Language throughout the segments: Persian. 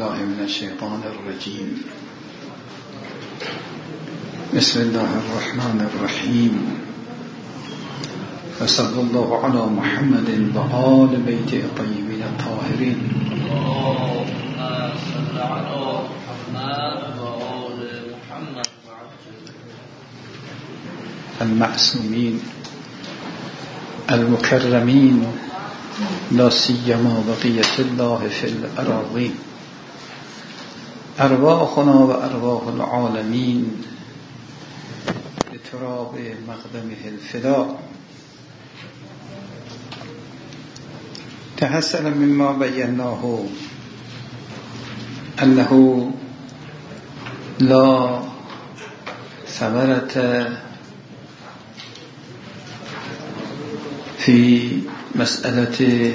بالله من الشيطان الرجيم. بسم الله الرحمن الرحيم. وصلى الله على محمد وآل بيته الطيبين الطاهرين. اللهم صل على محمد وآل محمد المعصومين المكرمين لا سيما بقية الله في الأراضين. أرواحنا وأرواح العالمين لتراب مقدمه الفداء. تحصل مما بيناه أنه لا ثمرة في مسألة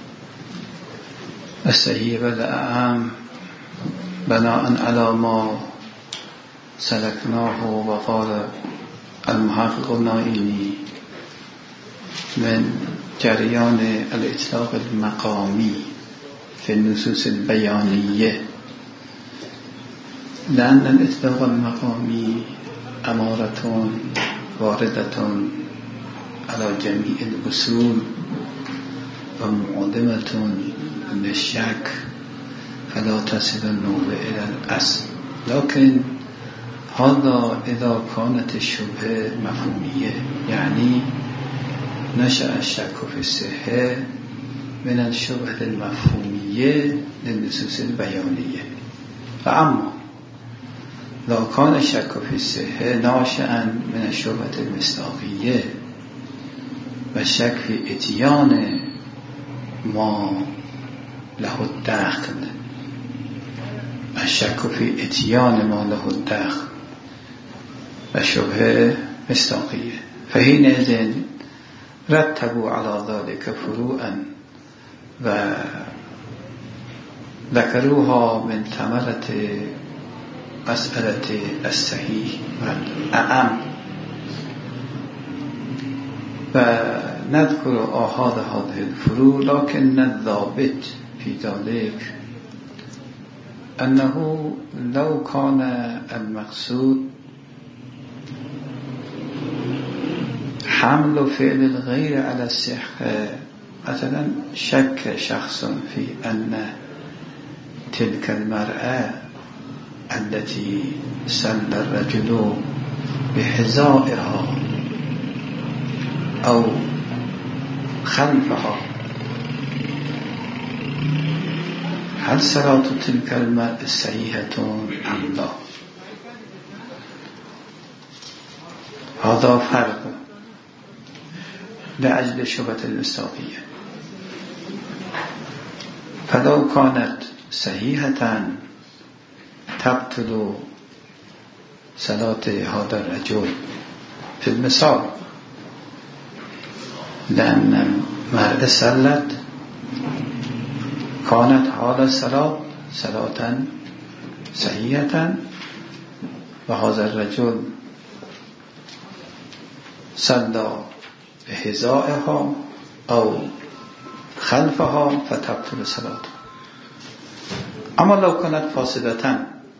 السهيب الأعام بناء على ما سلكناه. وقال المحقق النائینی من جريان الإطلاق المقامي في النصوص البيانية، لأن الإطلاق المقامي أمارة واردة على جميع الأصول ومعدمة للشك، فلا تصل النوبة إلى الأصل. لكن هذا إذا كانت الشبهة مفهومية، يعني نشأ الشك في الصحة من الشبهة المفهومية للنصوص البيانية. فأما لو كان الشك في الصحة ناشئا من الشبهة المصداقية والشك في اتيان ما له الدخل، الشك في اتيان ما له الدخل والشبهة مصداقية، فحينئذ رتبوا على ذلك فروعا وذكروها من ثمرة مسألة الصحيح والأعم. ونذكر آحاد هذه الفروع، لكن الضابط في ذلك أنه لو كان المقصود حمل فعل الغير على الصحة، مثلا شك شخص في أن تلك المرأة التي سل الرجل بحذائها أو خلفها، هل صلاة تلك المرأة صحيحة أم لا؟ هذا فرق لأجل الشبهة المصداقية. فلو كانت صحيحة تبطل صلاة هذا الرجل في المثال، لأن المرأة صلت كانت حال الصلاة صلاة صحيحة، وهذا الرجل صلى بحذائها أو خلفها فتبطل صلاته. أما لو كانت فاسدة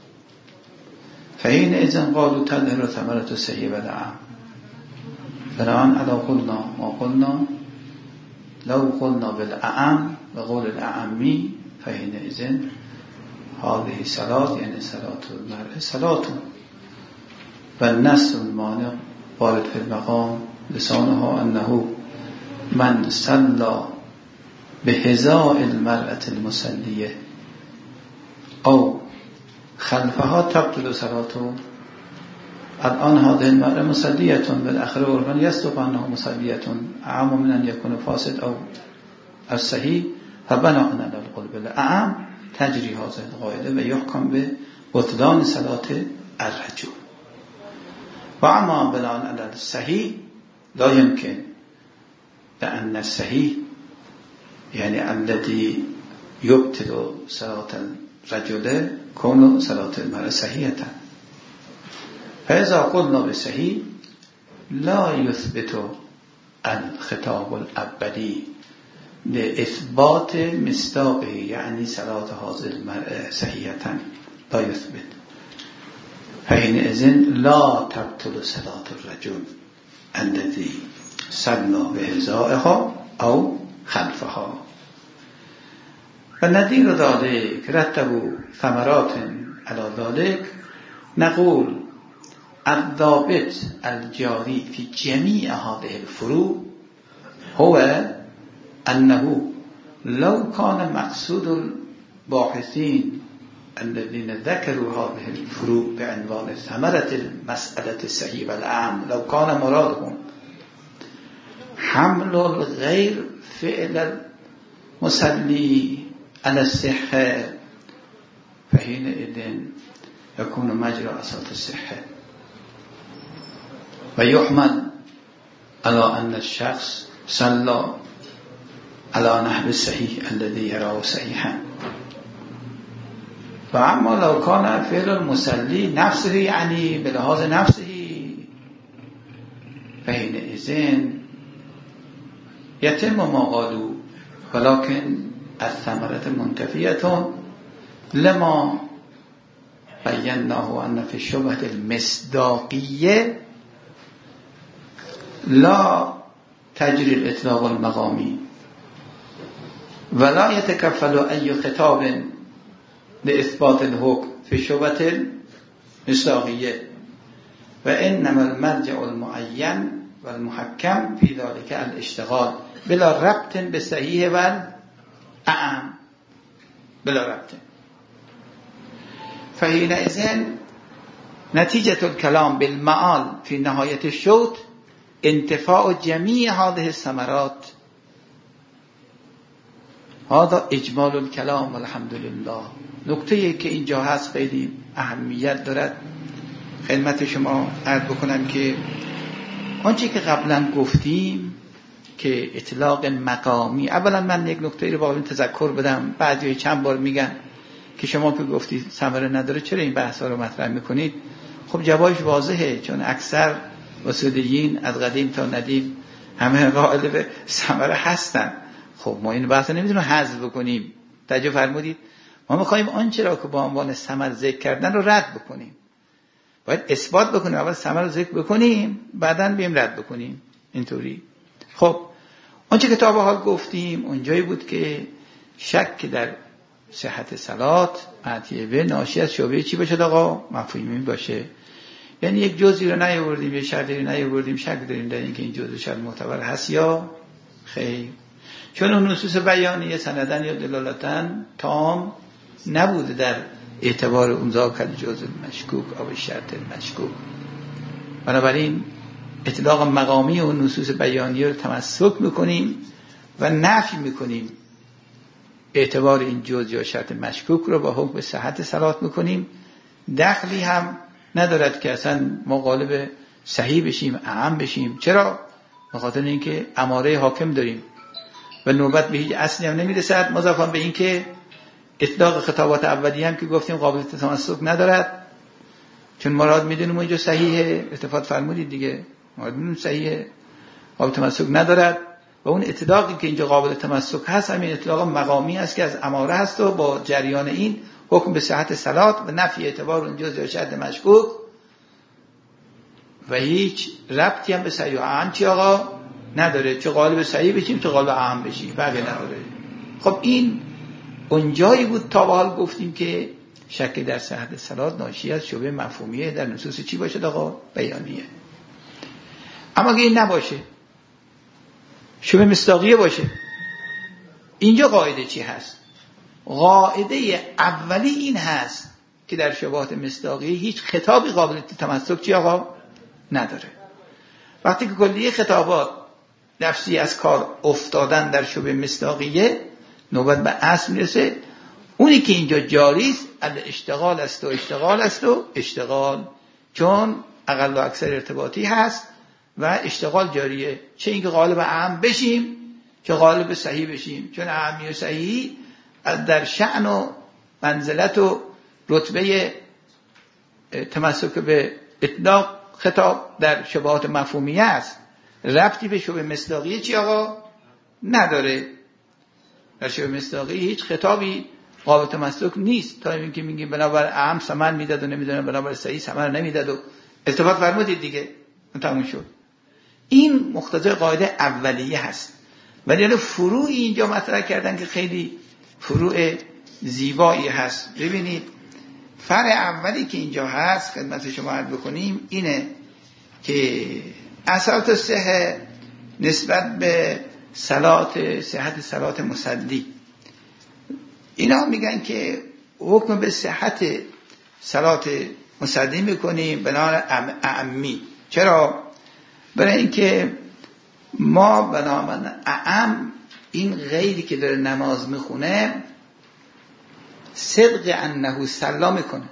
فحينئذ قالوا تظهر ثمرة الصحيح والأعم. بناء على قلنا ما قلنا، لو قلنا بالأعم وقول الأعمي فحينئذ هذه صلاة، يعني صلاة المرء صلاة، والنص المانع وارد في المقام لسانها أنه من صلى بحذاء المرأة المصلية أو خلفها تبطل صلاته. الآن هذه المرأة مصلية، بالآخر عرفا يصدق أنه مصلية أعم من أن يكون فاسد أو الصحيح، فبناء على القول بالأعم تجري هذه القاعدة ويحكم ببطلان صلاة الرجل. وأما بناء على الصحيح لا يمكن، لأن الصحيح يعني الذي يبطل صلاة الرجل كون صلاة المرأة صحيحة. فإذا قلنا بالصحيح لا يثبت الخطاب الأبدي لإثبات مصداقه يعني صلاة هذا المرء صحيحة لا يثبت، فحينئذ لا تبطل صلاة الرجل الذي صلى بهزائها أو خلفها. ونظير ذلك رتبوا ثمرات على ذلك. نقول الضابط الجاري في جميع هذه الفروع هو أنه لو كان مقصود الباحثين الذين ذكروا هذه الفروع بعنوان ثمرة المسألة الصحيح والأعم، لو كان مرادهم حمل الغير فعل المصلي على الصحة، فحينئذ يكون مجرى أصل الصحة ويحمل على أن الشخص صلى على نحو الصحيح الذي يراه صحيحا. فأما لو كان فعل المصلي نفسه يعني بلحاظ نفسه، فحينئذ يتم ما قالوا، ولكن الثمرة منتفية لما بيناه أن في الشبهة المصداقية لا تجري الإطلاق المقامي، ولا يتكفل أي خطاب لإثبات الحكم في الشبهة المصداقية، وإنما المرجع المعين والمحكم في ذلك الاشتغال بلا ربط بالصحيح والأعم، بلا ربط. فحينئذ نتيجة الكلام بالمعال في نهاية الشوط انتفاع جميع هذه الثمرات. هذا اجمال الكلام والحمد لله. نکته که اینجا هست خیلی اهمیت دارد خدمت شما عرض بکنم که آنچه که قبلا گفتیم که اطلاق مقامی، اولا من یک نکته رو با این تذکر بدم، بعضی چند بار میگن که شما که گفتید ثمره نداره چرا این بحث ها رو مطرح میکنید؟ خب جوابش واضحه، چون اکثر اصولیین از قدیم تا ندیم همه قائل به ثمره هستن. خب ما این بحث نمیتونیم حذف بکنیم. توجه فرمودید؟ ما میخوایم آنچه را که با عنوان ثمر ذکر کردن رو رد بکنیم. باید اثبات بکنیم، اول ثمر رو ذکر بکنیم بعداً بیم رد بکنیم. اینطوری. خب آنچه که تا به حال گفتیم اونجایی بود که شک در صحت صلات معطیه به ناشی از شعبه چی باشه آقا؟ مفهومی باشه. یعنی یک جزئی رو نیاوردیم، یه شرطی رو نیاوردیم، شک داریم در اینکه این جزء شرط معتبر هست یا خیر. چون اون نصوص بیانیه سندن یا دلالتن تام نبوده در اعتبار اون ذاکر جزء مشکوک او شرط مشکوک. بنابراین اطلاق مقامی اون نصوص بیانیه رو تمسک میکنیم و نفی میکنیم. اعتبار این جزء یا شرط مشکوک رو با حکم صحت صلات میکنیم. دخلی هم ندارد که اصلا ما غالب صحیح بشیم، اعم بشیم. چرا؟ بخاطر اینکه اماره حاکم داریم و نوبت به هیچ اصلی هم نمیرسد، مضافاً به این که اطلاق خطابات اولیه هم که گفتیم قابل تمسک ندارد، چون مراد میدونیم اونجا صحیحه، اتفاق فرمودید دیگه، مراد میدونیم صحیحه، قابل تمسک ندارد. و اون اطلاقی که اینجا قابل تمسک هست همین اطلاق مقامی است که از اماره هست و با جریان این حکم به صحت صلات و نفی اعتبار اون جزء یا شرط مشکوک و هیچ ربطی هم به صحیح و اعم چی آقا نداره، چه قالب صحیح بشیم چه قالب اعم بشیم، بقیه نداره. خب این اونجایی بود تا به حال گفتیم که شک در صحت صلات ناشی از شبهه مفهومیه در نصوص چی باشه آقا؟ بیانیه. اما اگه این نباشه، شبهه مصداقیه باشه، اینجا قاعده چی هست؟ قاعده اولی این هست که در شبهات مصداقیه هیچ خطابی قابل تمسک چی آقا نداره. وقتی که کلیه خطابات نفسی از کار افتادن در شبهه مصداقیه، نوبت به اصل میرسه. اونی که اینجا جاری است اشتغال است و اشتغال است و اشتغال، چون اقل و اکثر ارتباطی هست و اشتغال جاریه، چه اینکه غالب اعم بشیم چه غالب صحیح بشیم، چون اعمی و صحیحی از در شأن و منزلت و رتبه تمسک به اطلاق خطاب در شبهات مفهومیه است، ربطی به شبهه مصداقیه چی آقا نداره. در شبه مصداقی هیچ خطابی قابل تمسک نیست تا اینکه میگیم بنابر اعم ثمر میداد و نمیدونم بنابر صحیح ثمر نمیداد و التفات فرمودید دیگه تموم شد. این مقتضای قاعده اولیه هست. ولی حالا فروعی اینجا مطرح کردن که خیلی فروع زیبایی هست. ببینید فرع اولی که اینجا هست خدمت شما عرض بکنیم اینه که اصالت صحه نسبت به صحت صلات مصدی، اینا میگن که حکم به صحت صلات مصدی میکنیم بنابر اعمی. چرا؟ برای اینکه ما بنابر اعم این غیری که داره نماز میخونه صدق انه سلا میکنه.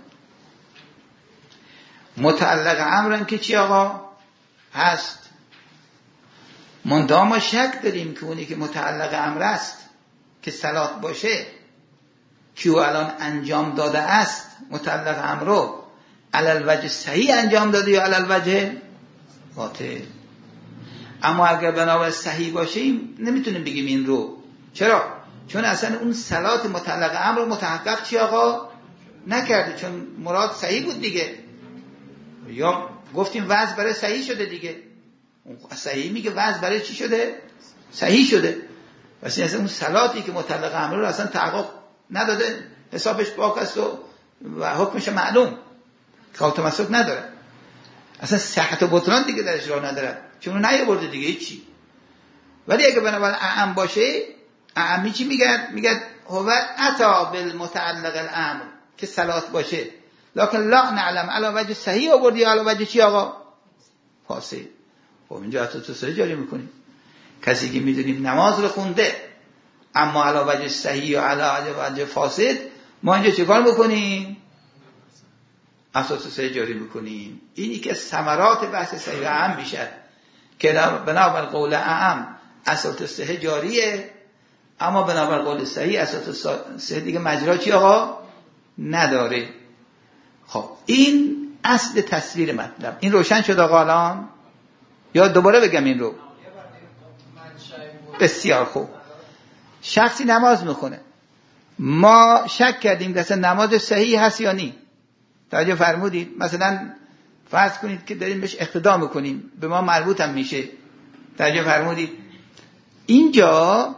متعلق امرم که چی آقا هست؟ منتها ما شک داریم که اونی که متعلق امر است که صلات باشه که او الان انجام داده است متعلق امر رو علل وجه صحیح انجام داده یا علل وجه باطل. اما اگر بنابر صحیح باشیم نمیتونیم بگیم این رو. چرا؟ چون اصلا اون صلات متعلق امر رو متحقق چی آقا نکرده، چون مراد صحیح بود دیگه. یا گفتیم وضع برای صحیح شده دیگه. صحیح میگه وضع برای چی شده؟ صحیح شده. واسه اصلا اون صلاتی که متعلق امر رو اصلا تحقق نداده، حسابش پاک است و حکمش معلوم، قابل تمسک نداره، اصلا صحت و بطلان دیگه درش راه نداره، چون اون نیاورده دیگه هیچی. ولی اگه بنابراین اعم باشه، اعمی چی میگه هو اتا بالمتعلق الامر که صلات باشه، لکن لا نعلم علی وجه صحیح آوردی علی وجه چی آقا فاسد. خب اینجا تو صحیح جاری میکنیم. کسی که میدونیم نماز رو خونده اما علی وجه صحیح یا علی وجه فاسد، ما اینجا چیکار میکنیم؟ اساس صحیح جاری میکنیم. اینی که ثمرات بحث صحیح اعم میشه که بنابر قول اعم اساس صحیح جاریه، اما بنابر قول صحیح اساس صحیح دیگه مجرا چی آقا نداره. خب این اصل تصویر مطلب. این روشن شد آقا الان یا دوباره بگم این رو؟ بسیار خوب. شخصی نماز میخونه، ما شک کردیم که اصلا نماز صحیح هست یا نی. توجه فرمودید؟ مثلا فرض کنید که داریم بهش اقتدا میکنیم، به ما مربوط هم میشه. توجه فرمودید؟ اینجا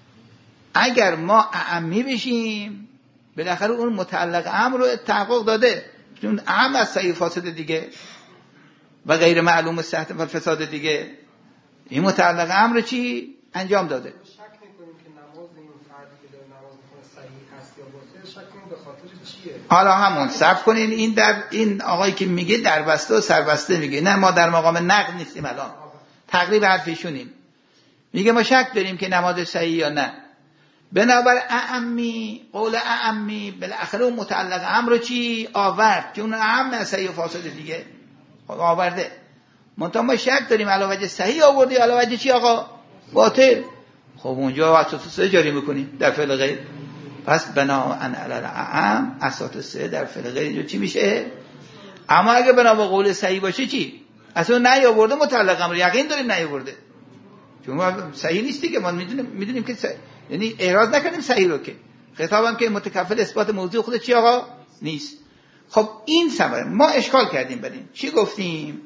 اگر ما اعمی بشیم بالاخره اون متعلق امر رو تحقق داده، چون اعم از صحیح فاسد دیگه و غیر معلوم صحت و فساد دیگه. این متعلق امر چی انجام داده؟ شک میکنیم که نماز این فردی که داره نماز میخونه صحیح هست یا باطل، شک کنیم به خاطر چیه؟ حالا همون صبر کنین. این در این آقایی که میگه در بسته و سربسته میگه، نه ما در مقام نقد نیستیم الان، تقریب حرفشونیم. میگه ما شک داریم که نماز صحیح یا نه. بنابر اعمی، قول اعمی بالاخره اون متعلق امر رو چی آورد؟ که اون اعم نه صحیح و فاسد دیگه آورده. منتها ما شک داریم علاوه وجه صحیح آوردی علاوه وجه چی آقا باطل. خب اونجا اساس سه جاری میکنیم در فعل غیر. پس بناءً علی الاعم اساس سه در فعل غیر اینجا چی میشه؟ اما اگه بنا به قول صحیح باشه چی؟ اصلا نیاورده متعلق امر، یقین داریم نیاورده، چون صحیح نیست دیگه. ما میدونیم که یعنی اعراض نکنیم صحیح رو، که خطابم که متکفل اثبات موضوع خود چی آقا نیست. خب این سبب ما اشکال کردیم. بدیم چی گفتیم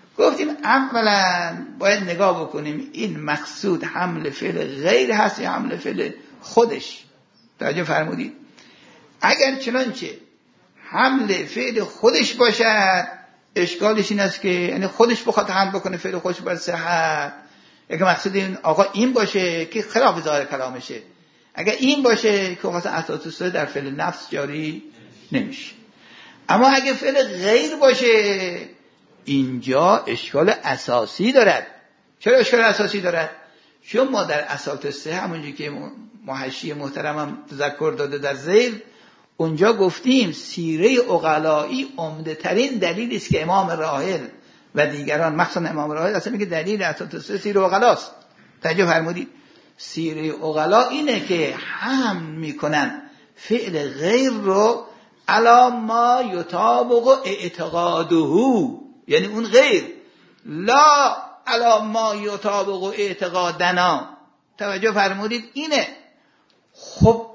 اولا باید نگاه بکنیم این مقصود حمل فعل غیر هست یا حمل فعل خودش. توجه فرمودید؟ اگر چنانچه حمل فعل خودش باشد اشکالش این است که یعنی خودش بخواد حمل بکنه فعل خودش بر صحت، اگه مقصود این آقا این باشه که خلاف ظاهر کلامشه، اگر این باشه که واسه اساس در فعل نفس جاری نمیشه. اما اگه فعل غیر باشه اینجا اشکال اساسی دارد. چرا اشکال اساسی دارد؟ چون ما در اساس سه همونجوری که محشی محترمم تذکر داده در ذیل، اونجا گفتیم سیره عقلایی عمده ترین دلیلی است که امام راحل و دیگران مخصوصا امام راحل اصلا میگه دلیل اساس سه سیره عقلاست. توجه فرمودید؟ سیره عقلا اینه که هم میکنن فعل غیر رو علا ما یطابق اعتقاده، یعنی اون غیر لا علا ما یطابق اعتقادنا. توجه فرمودید؟ اینه خب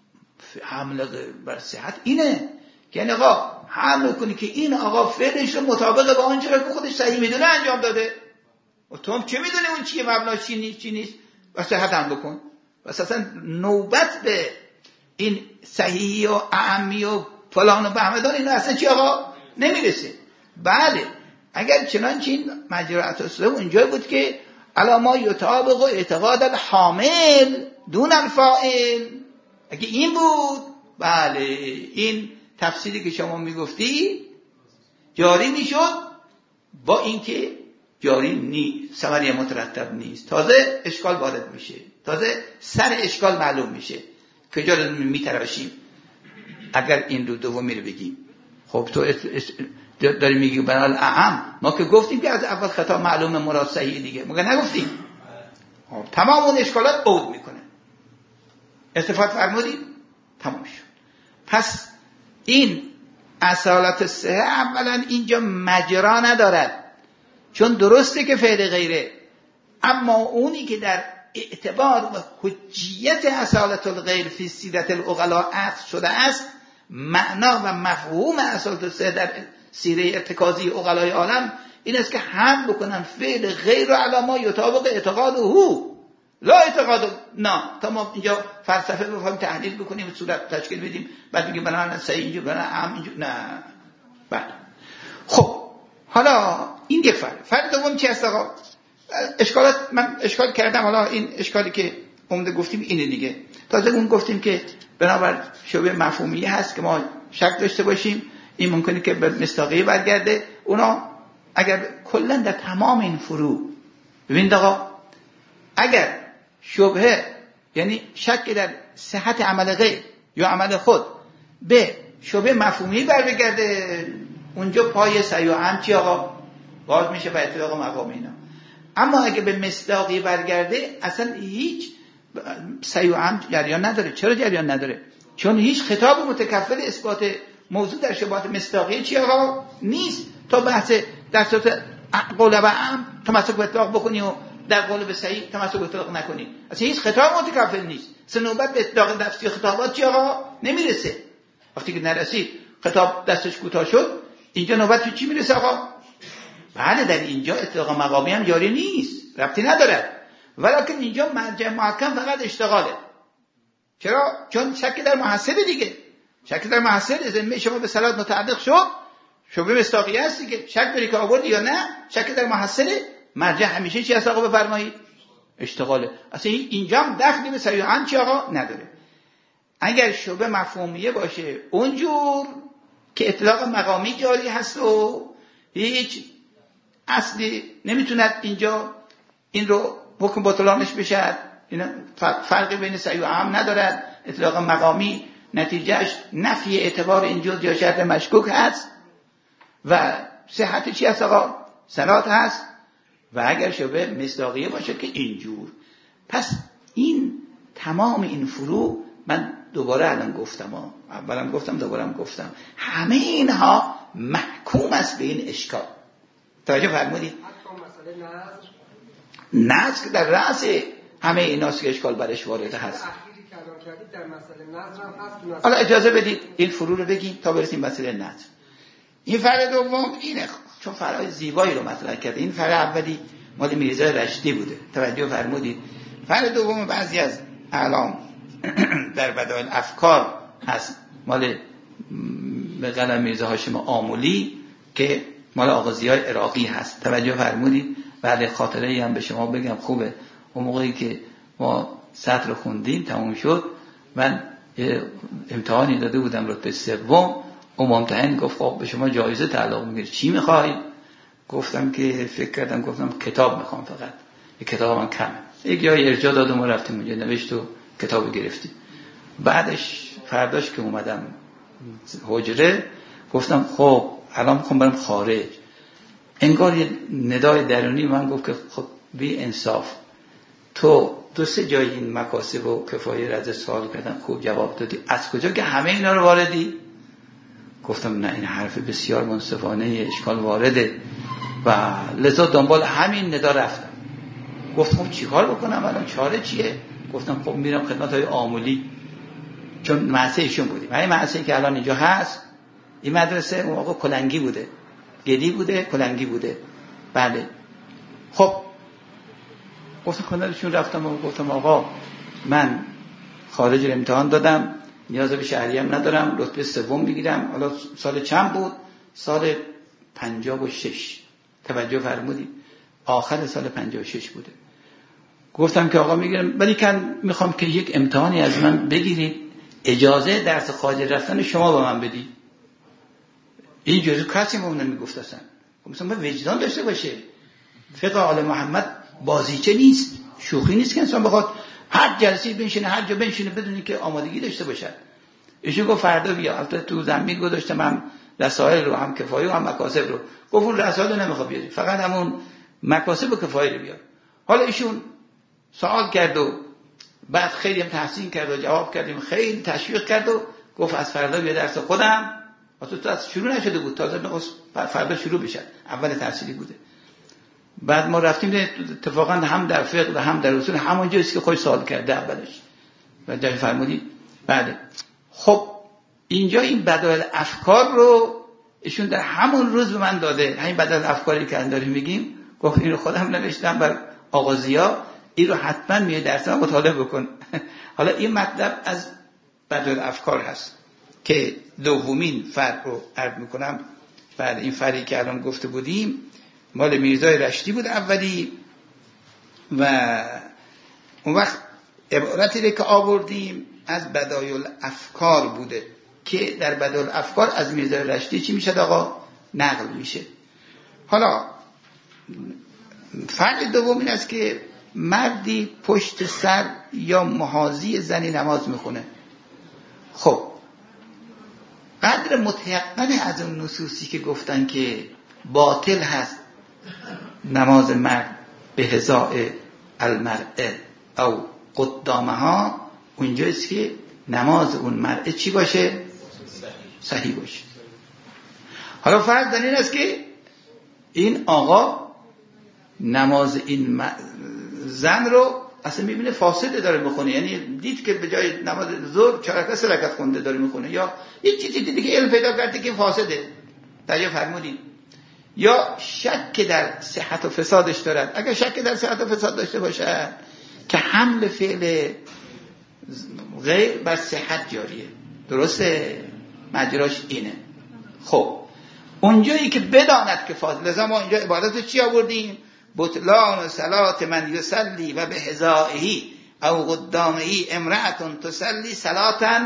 حمل بر صحت اینه، یعنی آقا حمل کنی که این آقا فعلش رو مطابق با آنچه که خودش صحیح میدونه انجام داده. و تو هم چه میدونی اون چیه، مبناش چی نیست، و صحت حمل کن. بس اصلا نوبت به این صحیحی و اعمی و فلان و بهمدان اینا اصلا چی آقا نمیرسه. بله اگر چنانچه این مجرعت اصله اونجا بود که علاما یطابق و اعتقاد الحامل دون الفاعل، اگه این بود بله این تفسیری که شما میگفتی جاری میشد، با اینکه جاری نیست، ثمره مترتب نیست، تازه اشکال وارد میشه، تازه سر اشکال معلوم میشه که جا رو میتراشیم. اگر این رو دومی رو بگیم خب تو داری میگی بنال اعم، ما که گفتیم که از اول خطاب معلومه مراد صحیح دیگه، مگه نگفتیم؟ تمام اون اشکالات عود میکنه. استفاده فرمودید تمام شد. پس این اصالت صحه اولا اینجا مجرا ندارد، چون درسته که فعل غیره، اما اونی که در اعتبار و حجیت اصالت الغیر فی سیرت العقلاء عطف شده است، معنا و مفهوم اصالت صحه در سیره ارتکازی عقلای عالم این است که هم بکنن فعل غیر رو علما یطابق اعتقاد هو لا اعتقاد نه. تا ما اینجا فلسفه بفهمیم تحلیل بکنیم صورت تشکیل بدیم بعد بگیم بنا صحیح اینجا بنا هم اینجا نه. بله خب حالا این یک فرق دوم چی است آقا؟ اشکالات من اشکال کردم، حالا این اشکالی که عمده گفتیم اینه دیگه. تازه اون گفتیم که بنابر شبه مفهومی هست که ما شک داشته باشیم، این ممکنه که به مصداقیه برگرده. اونا اگر کلا در تمام این فروع ببینید آقا، اگر شبهه یعنی شک در صحت عمل غیر یا عمل خود به شبه مفهومی برگرده، اونجا پای سعی و عمد چی آقا باز میشه به اتفاق مقام اینا. اما اگه به مصداقی برگرده اصلا هیچ سعی و عمد جریان نداره. چرا جریان نداره؟ چون هیچ خطاب متکفل اثبات موضوع در شبهات مصداقی چی آقا نیست. تا بحث در صورت قول و عمد تمسک به اطلاق بکنی و در قول به صحیح تمسک به اطلاق نکنی، اصلا هیچ خطاب متکفل نیست. نوبت به اطلاق نفسی خطابات چی آقا نمیرسه. وقتی که نرسید خطاب دستش کوتاه شد، اینجا نوبت به چی میرسه آقا؟ بله در اینجا اطلاق مقامی هم جاری نیست، ربطی نداره، ولیکن اینجا مرجع محکم فقط اشتغاله. چرا؟ چون شک در محصل دیگه، شک در محصل ذمه شما به صلات متعلق شد، شبه مصداقیه است دیگه. شک داری که آوردی یا نه؟ شک در محصل مرجع همیشه چی هست آقا بفرمایید؟ اشتغاله. اصلا اینجا هم دخلی به صحیح عن چی آقا نداره. اگر شبه مفهومیه باشه اونجور که اطلاق مقامی جاری هست و هیچ اصلی نمیتوند اینجا این رو حکم بطلانش بشه، اینا فرقی بین صحیح و عام ندارد. اطلاق مقامی نتیجهش نفی اعتبار این جز یا شرط مشکوک هست و صحت چی هست آقا؟ صلات هست. و اگر شبه مصداقیه باشه که اینجور. پس این تمام این فروع من دوباره الان گفتم، اولم گفتم دوبارم گفتم، همه اینها محکوم است به این اشکال. توجه فرمودید؟ نظر در رأس همه ایناست که اشکال برش وارد هست. حالا اجازه بدید این فروع رو بگیم تا برسیم مسئله نظر. این فرع دوم اینه، چون فرع زیبایی رو مطرح کرده. این فرع اولی مال میرزا رشدی بوده، توجه فرمودید. فرع دوم بعضی از اعلام در بدایل افکار هست، مال به قلم میرزا هاشم آمولی که مال آغازیای عراقی هست. توجه فرمودید. بعد خاطره هم به شما بگم خوبه. اون موقعی که ما سطر رو خوندیم تموم شد، من امتحانی داده بودم رتبه سوم. اون ممتحن گفت خب به شما جایزه تعلق میگیره، چی میخوای؟ گفتم که فکر کردم، گفتم کتاب میخوام، فقط یک کتابم کمه. یک جای ارجاع دادم و رفتیم اونجا، نوشت و کتاب گرفتیم. بعدش فرداش که اومدم حجره گفتم خب الان میخوام برم خارج. انگار یه ندای درونی من گفت که خب بی انصاف، تو دو سه جای این مکاسب و کفایه رد سوال کردن خوب جواب دادی، از کجا که همه اینا رو واردی؟ گفتم نه، این حرف بسیار منصفانه، اشکال وارده و لذا دنبال همین ندا رفتم. گفتم چیکار بکنم الان، چاره چیه؟ گفتم خب میرم خدمت‌های آمولی، چون مدرسه ایشون بودیم. این مدرسه که الان اینجا هست، این مدرسه اون موقع کلنگی بوده، گلی بوده، کلنگی بوده. بله. خب گفتم خدمتشون رفتم و گفتم آقا من خارج امتحان دادم، نیاز به شهری هم ندارم، رتبه 3 میگیرم. حالا سال چند بود؟ سال 56. توجه فرمودید؟ آخر سال 56 بوده. گفتم که آقا میگیرم، ولی میخوام که یک امتحانی از من بگیرید، اجازه درس خارج رفتن شما به من بدید. این جزء کسی مون نمیگفت اصلا. مثلا وجدان داشته باشه. فقه آل محمد بازیچه نیست، شوخی نیست که انسان بخواد هر جلسه بنشینه، هر جا بنشینه بدون که آمادگی داشته باشه. ایشون گفت فردا بیا. البته تو زمین گذاشتم هم رسائل رو، هم کفایه و هم مکاسب رو. گفت اون رسائل رو نمیخواد بیاری، فقط همون مکاسب و کفایه رو بیار. حالا ایشون سوال کرد و بعد خیلی هم تحسین کرد و جواب کردیم، خیلی تشویق کرد و گفت از فردا بیا درس خودم. تو از شروع نشده بود، تازه فردا شروع بشه، اول تحصیلی بوده. بعد ما رفتیم، اتفاقا هم در فقه و هم در اصول همونجاست که خودش سوال کرده اولش. و جای فرمودید بله. خب اینجا این بدایل افکار رو ایشون در همون روز به من داده. همین بدایل افکاری که داریم میگیم، گفت این رو خودم نوشتم بر آقا ضیا، این رو حتما میاد درس ما مطالعه بکن. حالا این مطلب از بدایل افکار هست که دومین فرق رو عرض میکنم. بعد این فرقی که الان گفته بودیم مال میرزای رشتی بود اولی، و اون وقت عبارتی که آوردیم از بدایل افکار بوده که در بدایل افکار از میرزای رشتی چی میشه آقا؟ نقل میشه. حالا فرق دوم این است که مردی پشت سر یا محاذی زنی نماز میخونه. خب قدر متيقن از اون نصوصی که گفتن که باطل هست نماز مرد به حذاء المرأه او قدامها، اونجاست که نماز اون مرأه چی باشه؟ صحیح باشه. حالا فرض در این است که این آقا نماز این زن رو اصلا میبینه فاسده داره میخونه، یعنی دید که به جای نماز ظهر 4 رکعت 3 رکعت خونده داره میخونه، یا یک چیزی دیدی که علم پیدا کرده که فاسده. درجا فرمودید. یا شک در صحت و فسادش دارد. اگر شک در صحت و فساد داشته باشه که حمل فعل غیر بر صحت جاریه، درسته؟ مجراش اینه. خب اونجایی که بداند که فاسد، لذا ما اینجا عبارت چی آوردیم؟ بطلان صلات من یصلی و به حذائه او قدامه امرأة تصلی صلاة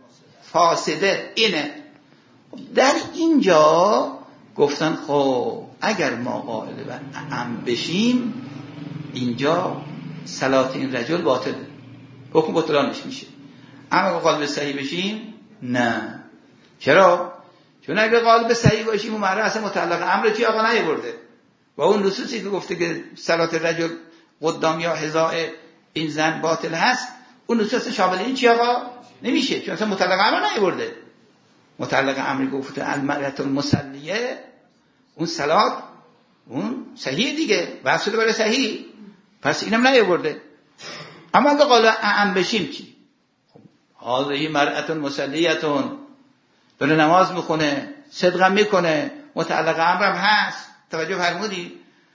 فاسده. اینه. در اینجا گفتن خب اگر ما قائل به اعم بشیم، اینجا صلات این رجل باطل، حکم بطلانش میشه. اما اگر قائل به صحیح بشیم نه. چرا؟ چون اگر قائل به صحیح باشیم اون مرأة اصلا متعلق امر چی آقا نیورده، و اون نصوصی که گفته که صلات رجل قدام یا حذاء این زن باطل هست، اون نصوص شامل این چی آقا نمیشه، چون اصلا متعلق امر نیورده. متعلق امر گفته المرأة المصلیه، اون صلات اون صحیح دیگه، وصل برای صحیح، پس اینم نیورده. اما اگه قال اعم بشیم چی؟ هذه مرأة مصلیه، داره نماز میخونه، صدقم میکنه، متعلق امرم هست. توجه فرمودی؟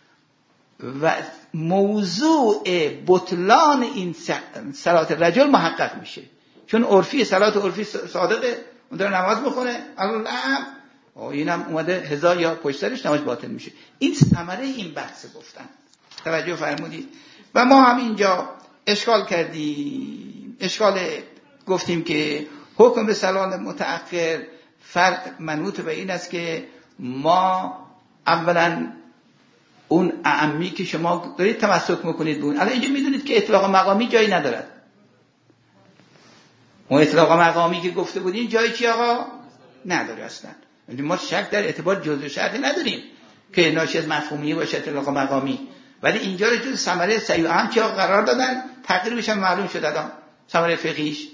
و موضوع بطلان این صلات رجل محقق میشه، چون عرفی صلات عرفی صادقه، اون داره نماز میخونه، الان اینم اومده حذا یا پشت سرش، نماز باطل میشه. این ثمره این بحث گفتن. توجه فرمودید؟ و ما هم اینجا اشکال کردیم، گفتیم که حکم به صلات متأخر فرق منوط به این است که ما اولا اون اعمی که شما دارید تمسک میکنید بون، الان اینجا میدونید که اطلاق مقامی جایی ندارد. اون اطلاق مقامی که گفته بودین جایی چی آقا نداره اصلا. ما شک در اعتبار جزء شرطی نداریم که ناشی از مفهومی باشه اطلاق مقامی، ولی اینجا رو جز ثمره صحیح اهم چی قرار دادن، تغییر میشن معلوم شد الان ثمره فقهیش.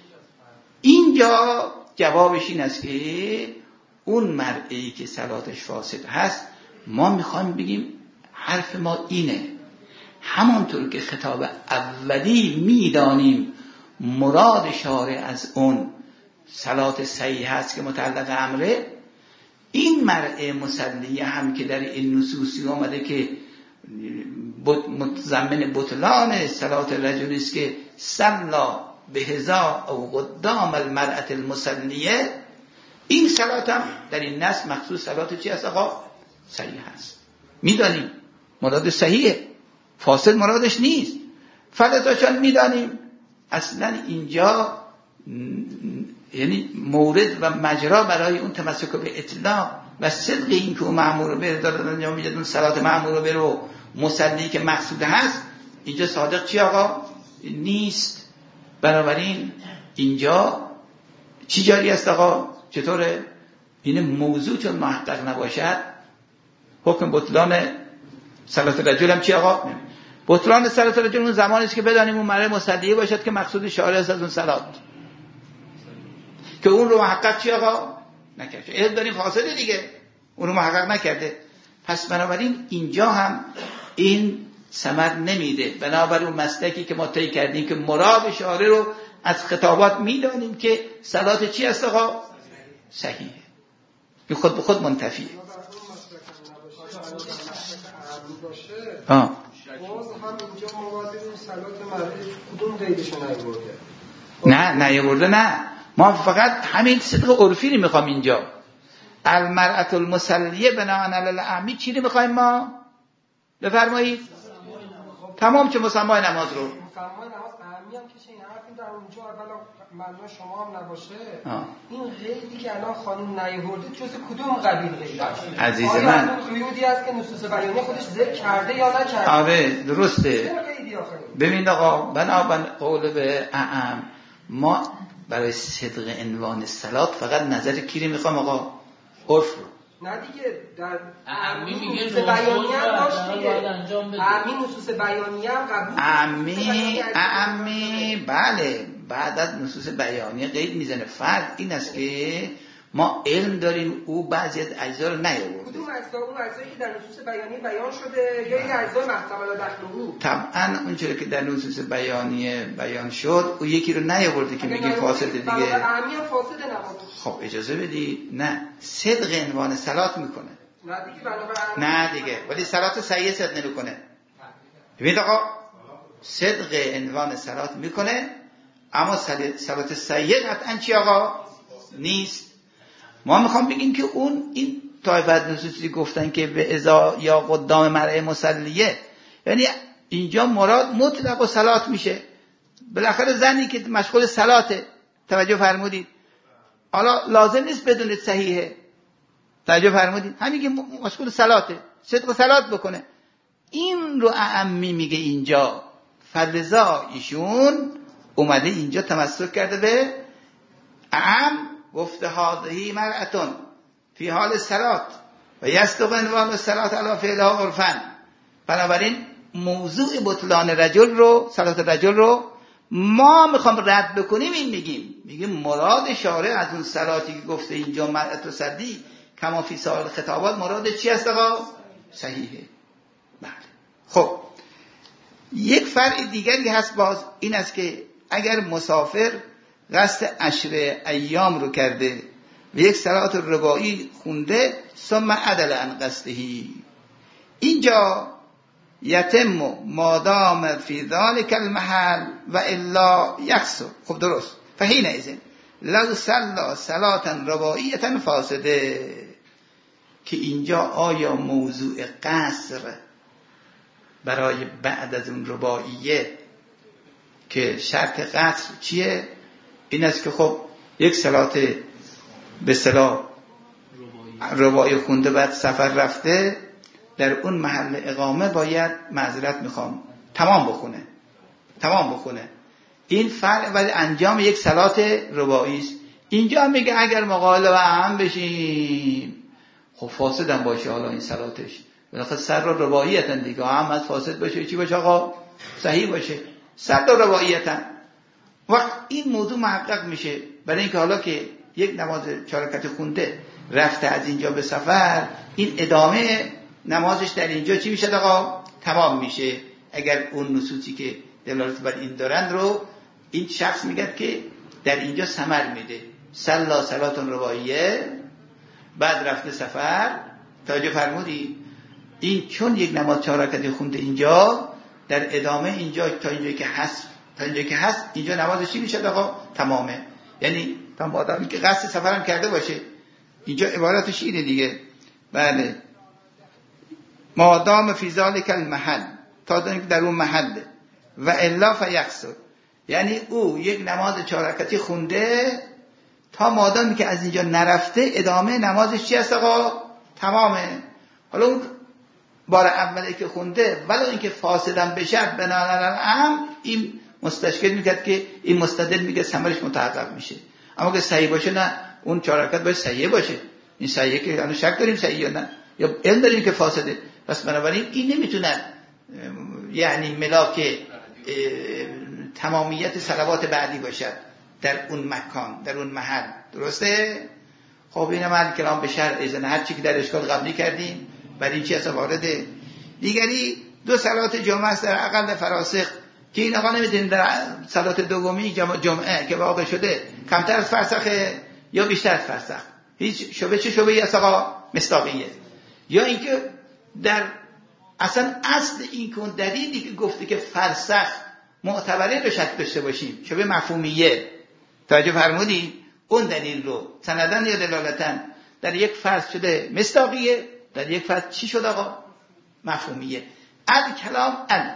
اینجا جوابش این است که اون مرئی که صلاتش فاسد هست، ما میخوایم بگیم حرف ما اینه، همانطور که خطاب اولی میدانیم مراد شارع از اون صلات صحیح هست که متعلق امره، این مرء مصلیه هم که در این نصوصی آمده که متضمن بطلان صلات رجل است که صلا به هزا او قدام المرأة المصلیه، این صلات هم در این نص مخصوص صلات چی هست آقا؟ صحیح هست. میدانیم مراد صحیحه، فاسد مرادش نیست. فلذا چون میدانیم اصلا اینجا یعنی مورد و مجرا برای اون تمسک به اطلاع و صدق این که اون مأمور به دارد انجام میده، اون صلات مأمور به رو مصلی که مقصود هست اینجا صادق چی آقا؟ نیست. بنابراین اینجا چی جاری است آقا؟ چطوره؟ این موضوع چون محقق نباشد حکم بطلان صلات رجل هم چی آقا؟ بطلان صلات رجل اون زمانی است که بدانیم اون مرء مصلیه باشد که مقصود شارع است از اون صلات، که اون رو محقق چی آقا؟ نکرده. علم داریم فاسده دیگه، اون رو محقق نکرده. پس بنابراین اینجا هم این ثمر نمیده. بنابراین اون مسلکی که ما طی کردیم که مراد شارع رو از خطابات میدانیم که صلات چی است آقا؟ صحیحه. این خود به خود منتفیه. باز هم اینجا موازی رو صلات مرئی کدوم قیدش نیورده؟ نیورده نه. ما فقط همین صدق عرفی رو میخوام اینجا. المرأة المصلیه بناء علی الاعمی چی رو میخوایم ما؟ بفرمایید. تمام چه مسمای نماز رو. مسمای نماز اعمی هم که چه این حرفی در اونجا اولا معنی شما هم نباشه. این قیدی که الان خانم نیورده جز کدوم قبیل قید است؟ عزیز من. آیا قیودی است که نصوص بیانیه خودش ذکر کرده یا نکرده؟ آره درسته. چه قیدی آخه؟ ببین آقا بنابر قول به اعم ما برای صدق عنوان صلات فقط نظر کی رو میخوام آقا؟ عرف رو. نه دیگه در اعمی میگه نصوص بیانیه هم داشت دیگه. اعمی نصوص بیانیه هم قبول. اعمی بله بعد از نصوص بیانیه قید میزنه. فرق این است که ما علم داریم او بعضی از اجزا رو نیاورده. کدوم اجزا؟ اون اجزایی که در نصوص بیانیه بیان شده یا این اجزای محتمل داخله؟ طبعا اونجوری که در نصوص بیانیه بیان شد او یکی رو نیاورده که میگه فاسد دیگه. اعمی هم فاسد نماز. خب اجازه بدی. نه صدق عنوان صلات میکنه. نه دیگه ولی صلات صحیح صدق نمیکنه. ببینید آقا صدق عنوان صلات میکنه اما صلات صحیح قطعا چی آقا؟ نیست. ما میخوام بگیم که اون این طایفه نصوصی گفتن که به ازا یا قدام مرء مصلیه، یعنی اینجا مراد مطلق و صلات میشه. بالاخره زنی که مشغول صلاته، توجه فرمودید، حالا لازم نیست بدونید صحیحه، توجه فرمودید، همین که مشغول صلاته صدق و صلات بکنه. این رو اعمی میگه اینجا. فلذا ایشون اومده اینجا تمسک کرده به اعم، گفته هذه مرأة فی حال صلات و یصدق عنوان الصلات علی فعلها عرفا. بنابراین موضوع بطلان رجل رو، صلات رجل رو ما میخوام رد بکنیم. این میگیم مراد شارع از اون صلاتی که گفته اینجا مرأة تصلی کما فی سائر خطابات مراد چی است آقا؟ صحیحه. بله. خب یک فرع دیگری هست باز، این است که اگر مسافر قصد عشر ایام رو کرده و یک صلات رباعی خونده ثم عدل عن قصدهی، اینجا یتم مادام فی ذلک المحل و الا یخسر. خب درست. فحین اذن لو صلا صلاتا رباعیه فاسده، که اینجا آیا موضوع قصر برای بعد از اون رباعیه که شرط قصر چیه؟ این است که خب یک صلات به صلاح رباعی خونده بعد سفر رفته، در اون محل اقامه باید معذرت میخوام تمام بخونه. این فرع ولی انجام یک صلات رباعی است. اینجا میگه اگر مقابل و اهم بشیم خب فاسد هم باشه حالا این صلاتش، بالاخره سر رباعیت دیگه، هم از فاسد باشه چی باشه آقا؟ صحیح باشه. سر رباعیت وقت این موضوع محقق میشه، برای اینکه حالا که یک نماز 4 رکعت خونده رفته از اینجا به سفر، این ادامه نمازش در اینجا چی میشه آقا؟ تمام میشه. اگر اون نصوصی که دلالت بر این دارند رو این شخص میگه که در اینجا ثمر میده. صلا صلاتون رباعیه، بعد رفته سفر. توجه فرمودی؟ این چون یک نماز 4 رکعتی خونده اینجا، در ادامه اینجا تا اینجایی که هست اینجا نمازش چی میشه آقا؟ تمامه. یعنی تا آدمی که قصد سفرم کرده باشه، اینجا عبارتش اینه دیگه. بله، مادام فی ذلک المحل، تا در اون محله. و الا فیقصر، یعنی او یک نماز 4 رکعتی خونده تا مادامی که از اینجا نرفته ادامه نمازش چی هست آقا؟ تمامه. حالا اون بار اولی که خونده ولو اینکه فاسدم بشه بنابراین این مستشکل میکرد که این مستدل میگه ثمرش متحقق میشه. اما که صحیح باشه نه، اون 4 رکعت باید صحیح باشه. این صحیحه که الان شک داریم صحیح یا نه، یا علم داریم که فاسده. پس بنابراین این نمیتونه یعنی ملاک تمامیت صلوات بعدی باشد در اون مکان، در اون محل. درسته؟ خب اینم محل کلام به شرع ازن هر چی که در اشکال قبلی کردیم برای این چی اصلا وارده. دیگری 2 صلات جمعه است در اقل فراسخ که این آقا نمیدونیم در صلات دومی جمعه که واقع شده کمتر از فرسخ یا بیشتر از فرسخ، هیچ شبه چه شبهی است آقا؟ مصداقیه. یا اینکه در اصلا اصل این که اون دلیلی که گفته که فرسخ معتبره رو شک داشته باشیم، شبه مفهومیه. توجه فرمودی؟ اون دلیل رو سندن یا دلالتن در یک فرض شده مصداقیه، در یک فرض چی شد آقا؟ مفهومیه. الکلام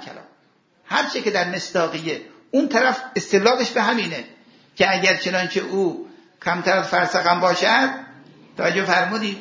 هر چه که در مصداقیه اون طرف استدلالش به همینه که اگر چنانچه او کمتر از فرسخ هم باشد، توجه فرمودی؟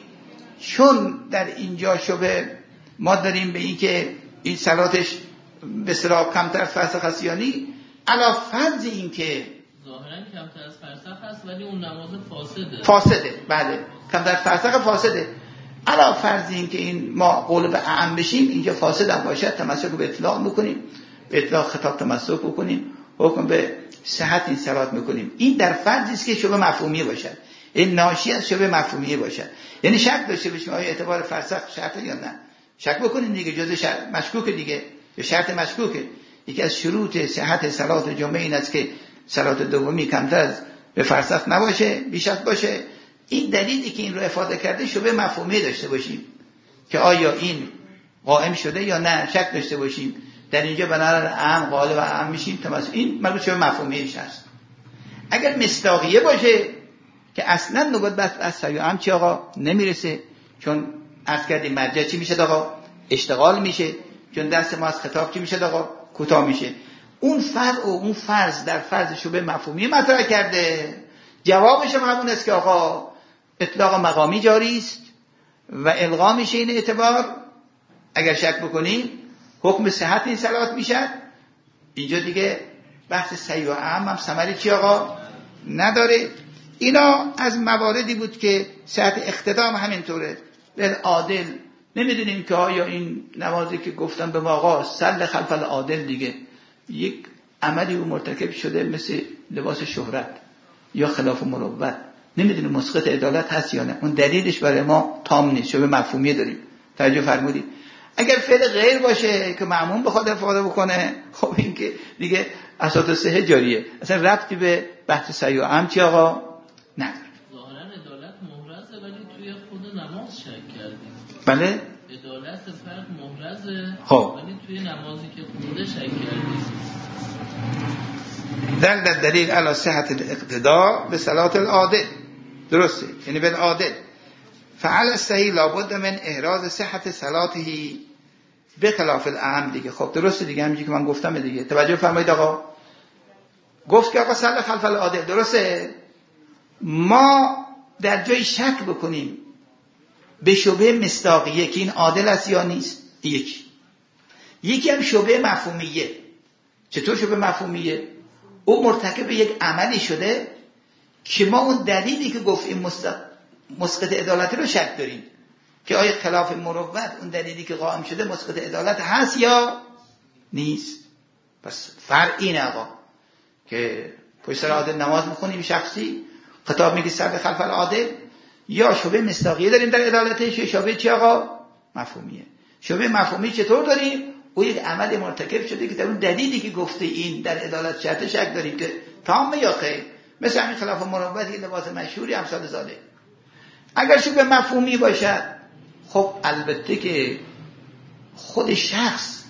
چون در اینجا شبه ما داریم به این که این صلاتش به اصطلاح کمتر از فرسخ است یا نی، علا فرض این که ظاهرا کمتر از فرسخ هست ولی اون نماز فاسده. بله، کمتر از فرسخ فاسده. علا فرض این که این ما قول به اعم بشیم، اینجا فاسد هم باشد، تمسک به اطلاق بکنیم، به اطلاق خطاب تمسک بکنیم، حکم به صحت این صلات میکنیم. این در فرضی است که شبه مفهومی باشد، این ناشی از شبه مفهومی باشد. یعنی شک داشته باشیم آیا اعتبار فرسخ شرطه یا نه. شک بکنیم دیگه، جزء شرط مشکوک دیگه، یا شرط مشکوکه. یکی از شروط صحت صلات جمعه این است که صلات دومی کمتر از به فرسخ نباشه، بیش از باشه. این دلیلی که این رو افاده کرده شبه مفهومی داشته باشیم که آیا این قائم شده یا نه، شک داشته باشیم. در اینجا بنابراین اعم غالب و اعم میشیم، این مربوط شبه مفهومیش هست. اگر مصداقیه باشه که اصلا نوبت بس از صحیح اعم چی آقا نمیرسه، چون عرض کردیم مرجع چی میشه آقا؟ اشتغال میشه، چون دست ما از خطاب چی میشه آقا؟ کوتاه میشه. اون فرع و اون فرض در فرض شبه مفهومی مطرح کرده. جوابش هم همون است که آقا اطلاق مقامی جاری است و الغا میشه این اعتبار. اگر شک بکنیم حکم صحت این صلات میشد. اینجا دیگه بحث صحیح و اعم هم ثمری چی آقا نداره. اینا از مواردی بود که صحت اقتدام همینطوره. بالعادل نمیدونیم که آیا این نمازی که گفتم به ما آقا صل خلف العادل دیگه یک عملی او مرتکب شده مثل لباس شهرت یا خلاف مروت، نمیدونیم مسقط عدالت هست یا نه. اون دلیلش برای ما تام نیست، شبه مفهومی داریم. توجه فرمودید؟ اگر فعل غیر باشه که مأموم بخواد استفاده بکنه، خب این که دیگه اساس صحه جاریه، اصلا ربطی به بحث صحیح و اعم چی آقا نداره. ظاهرا عدالت محرزه ولی توی خود نماز شک کردیم. بله؟ عدالت فرق محرزه خب ولی توی نمازی که خونده شک کردیم. دل دلیل علی صحت الاقتداء به صلات العادل. درسته، یعنی بالعادل. فعل الصحیح لابد من احراز صحت صلاته به خلاف الاعم دیگه. خب درسته دیگه، همینجوری که من گفتم دیگه. توجه فرمایید آقا. گفت که آقا صل خلف العادل، درسته. ما در جای شک بکنیم به شبه مصداقیه که این عادل است یا نیست، یکی هم شبه مفهومیه. چطور شبه مفهومیه؟ او مرتکب یک عملی شده که ما اون دلیلی که گفت این مسقط عدالت رو شک داریم که آیا خلاف مروت اون دلیلی که قائم شده مسقط عدالت هست یا نیست. پس فرق اینه آقا که پشت سر عادل نماز میخونیم شخصی، خطاب میگه صل خلف العادل، یا شبه مصداقیه داریم در عدالتش، یا شبه چی آقا؟ مفهومیه. شبه مفهومی چطور داریم؟ او یک عمل مرتکب شده که در اون دلیلی که گفته این در عدالت شرط شک داریم که تمام یا خیر. مثل همین خلاف مروت، یه لباس مشهوری امثال ذالک. اگر شبه مفهومی باشد، خب البته که خود شخص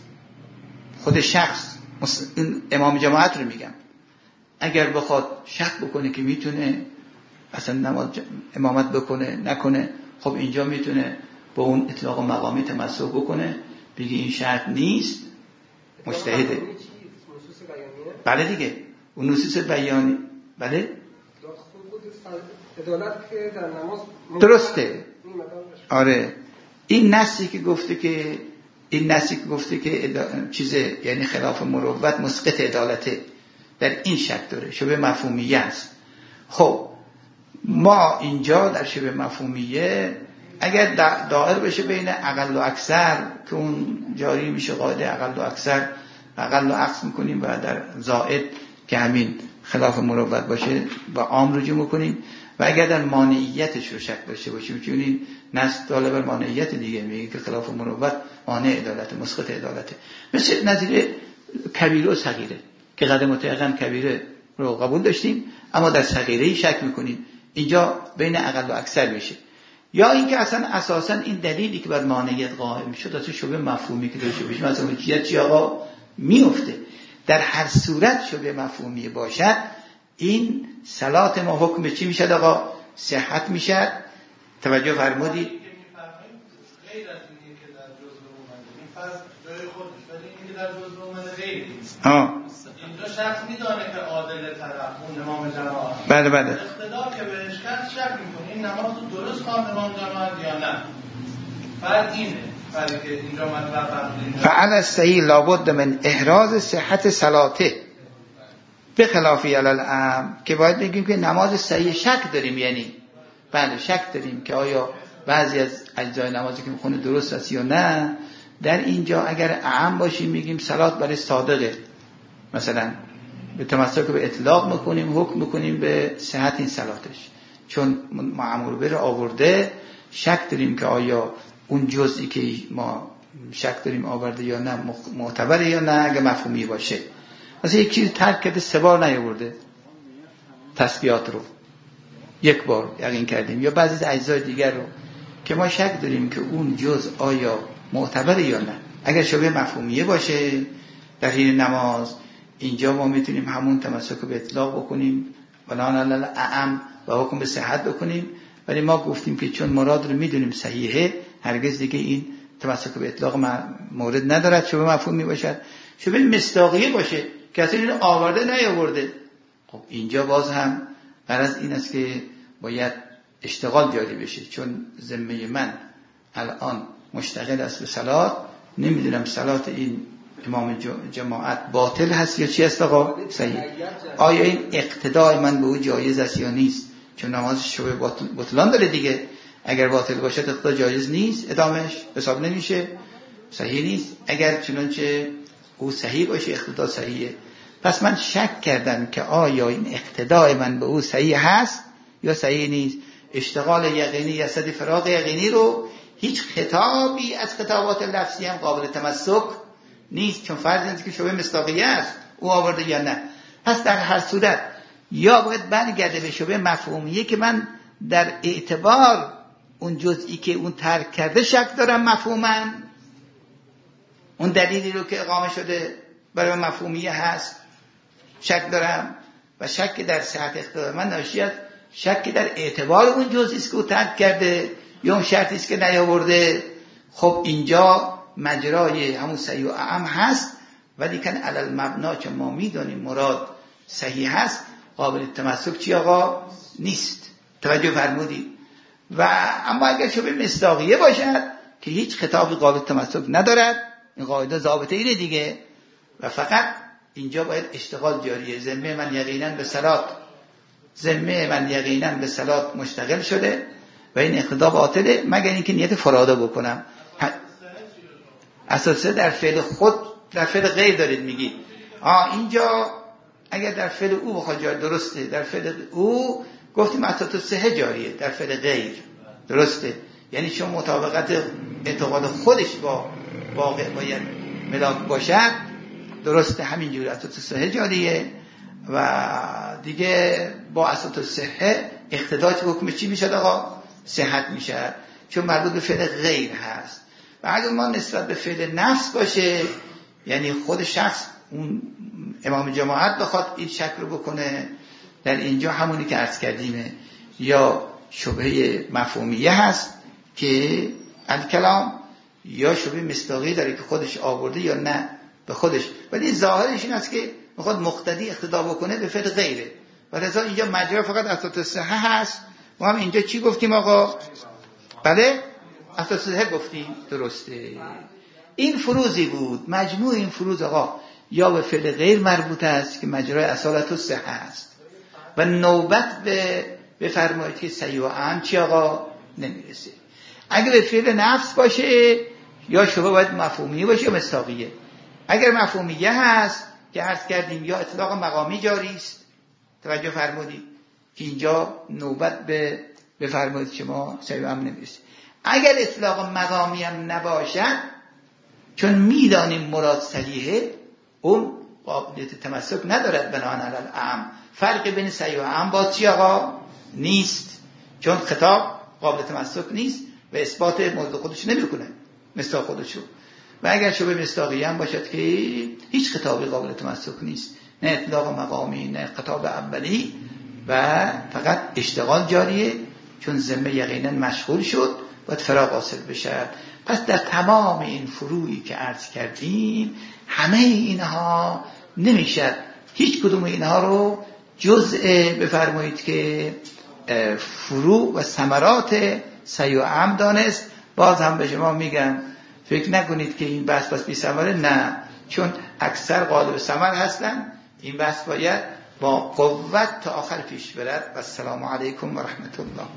امام جماعت رو میگم، اگر بخواد شک بکنه که میتونه اصلا نماز امامت بکنه نکنه، خب اینجا میتونه با اون اطلاق مقامی تمسک بکنه، بگه این شرط نیست، مجتهده. بله دیگه، اون نصوص بیانی. بله عدالت که در نماز درسته. آره، این نصی که گفته که چیزه، یعنی خلاف مروت مسقط عدالته، در این شک داره، شبه مفهومیه است. خب ما اینجا در شبه مفهومیه اگر دائر بشه بین اقل و اکثر که اون جاری میشه قاعده اقل و اکثر، اقل و عکس میکنیم و در زائد که همین خلاف مروت باشه با عام رجوع میکنیم، و اگر در مانعیتش رو شک داشته باشیم، چون این نص داله بر مانعیت دیگه میگه که خلاف مروت مانع عدالت، مسقط عدالته. مثل نظیر کبیره و صغیره که قد مطلقاً کبیره رو قبول داشتیم اما در صغیره شک میکنیم، اینجا بین اقل و اکثر میشه. یا اینکه اصلا اساساً این دلیلی که بر مانعیت قائم شد اصلا شبه مفهومی که داشته باشیم، مثلا چی آقا میفته. در هر صورت شبه مفهومی باشد، این صلات ما حکم چی میشد آقا؟ صحت میشد. توجه فرمودید؟ غیر از اینی که در جزء اومده، این فرض جای خودش، ولی اینی که در جزء اومده غیر نیست. اینجا شخص میدانه که عادل طرف اون امام جماعت، بله اقتدا که بهش کرد شک میکنه این نماز رو درست خواند امام جماعت یا نه. فرق اینه، فرقی که اینجا مطلب فرمودید. فعل الصحیح لابد من احراز صحت صلاته به خلافی العام، که باید بگیم که نماز صحیح شک داریم، یعنی بله شک داریم که آیا بعضی از اجزای نمازی که میخونه درست است یا نه. در اینجا اگر اعم باشیم میگیم صلات برای صادقه، مثلا به تمسک به اطلاق میکنیم، حکم میکنیم به صحت این صلاتش، چون معمول به رو آورده. شک داریم که آیا اون جزئی که ما شک داریم آورده یا نه معتبره یا نه. اگه مفهومی باشه، مثلا یک چیز ترک کرده 3 بار نیاورده تسبیحات رو، 1 بار یقین کردیم، یا بعضی از اجزای دیگر رو که ما شک داریم که اون جزء آیا معتبره یا نه. اگر شبه مفهومیه باشه در حین نماز، اینجا ما میتونیم همون تمسک به اطلاق بکنیم بنان الاعم و حکم به صحت بکنیم. ولی ما گفتیم که چون مراد رو میدونیم صحیحه، هرگز دیگه این تمسک به اطلاق مورد ندارد. شبه مفهومی باشد، شبه مصداقیه باشه که اصلا اینو آورده نیاورده، خب اینجا باز هم غرض این است که باید اشتغال جاری بشه، چون ذمه من الان مشتغل است به صلات، نمیدونم صلات این امام جماعت باطل هست یا چی است آقا؟ صحیح. آیا این اقتدای من به او جایز است یا نیست؟ چون نماز شبه بطلان داره دیگه. اگر باطل باشد اقتدا جایز نیست، ادامش حساب نمیشه، صحیح نیست. اگر چنانچه او صحیح باشه اقتدا صحیحه. پس من شک کردم که آیا این اقتدای من به او صحیح هست یا صحیح نیست. اشتغال یقینی یا صد فراغ یقینی رو هیچ خطابی از خطابات لفظی هم قابل تمسک نیست، چون فرض اینه که شبه مصداقیه است او آورده یا نه. پس در هر صورت یا باید برگرده به شبه مفهومیه که من در اعتبار اون جزئی که اون ترک کرده شک دارم مفهوما، اون دلیلی رو که اقامه شده برای مفهومیه هست شک دارم، و شک در صحت اقتضای من ناشی از شک در اعتبار اون جزئی است که او ترک کرده یا اون شرطی است که نیاورده. خب اینجا مجرای همون صحیح و اعم هست، ولی کن علی المبنا که ما میدونیم مراد صحیح هست، قابل تمسک چی آقا نیست. توجه فرمودید؟ و اما اگر شبه مصداقیه باشد که هیچ خطابی قابل تمسک ندارد، این قاعده ضابطه اینه دیگه، و فقط اینجا باید اشتغال جاریه. ذمه من یقینا به صلات مشتغل شده و این اقتدا باطله مگر اینکه نیت فراده بکنم. اساسه در فعل خود، در فعل غیر دارید میگید. اینجا اگر در فعل او بخواد جاری درسته، در فعل او گفتیم اساس صحه جاریه، در فعل غیر درسته، یعنی چون مطابقت اعتقاد خودش با واقع باید ملاک باشد درسته همینجور اساس صحه جاریه و دیگه با اساس صحه اقتضای حکم چی میشه آقا؟ صحت میشه، چون مربوط به فعل غیر هست. و اگر ما نسبت به فعل نفس باشه، یعنی خود شخص اون امام جماعت بخواد این شک رو بکنه، در اینجا همونی که عرض کردیمه، یا شبهه مفهومیه هست که الکلام، یا شبهه مصداقی داره که خودش آورده یا نه به خودش، ولی ظاهرش این است که میخواد مقتدی اقتدا بکنه به فعل غیره و لذا اینجا مجرا فقط اساس صحه هست. ما هم اینجا چی گفتیم آقا؟ بله اساس صحه گفتیم، درسته. این فروزی بود، مجموع این فروز آقا یا به فعل غیر مربوط است که مجرای اصالت و صحه است و نوبت به بفرمایید که صحیح و اهم چی آقا نمیرسه. اگر به فعل نفس باشه یا شبه باید مفهومیه باشه یا مصداقیه. اگر مفهومیه هست که عرض کردیم یا اطلاق مقامی جاری است، توجه فرمودید که اینجا نوبت به بفرمایید شما صحیح و اهم نمیرسه. اگر اطلاق مقامی هم نباشد، چون میدانیم مراد صحیحه، اون قابلیت تمسک ندارد بناهن علی الاعم. فرق بین صحیح و اهم با چی آقا؟ نیست، چون خطاب قابل تمسک نیست و اثبات مورد خودش نمیکنه مصداق خودشو. و اگر شبه مصداقی هم باشد که هیچ خطابی قابل تمسک نیست، نه اطلاق مقامی نه خطاب اولی و فقط اشتغال جاریه، چون ذمه یقینا مشغول شد باید فراغ حاصل بشه. پس در تمام این فروعی که عرض کردیم همه اینها نمیشه هیچ کدوم اینها رو جزء بفرمایید که فروع و ثمرات صحیح و اهم دانست. باز هم به شما میگم فکر نکنید که این بحث بی ثمره، نه، چون اکثر غالب ثمر هستن. این بحث باید با قوت تا آخر پیش برد. و السلام علیکم و رحمت الله.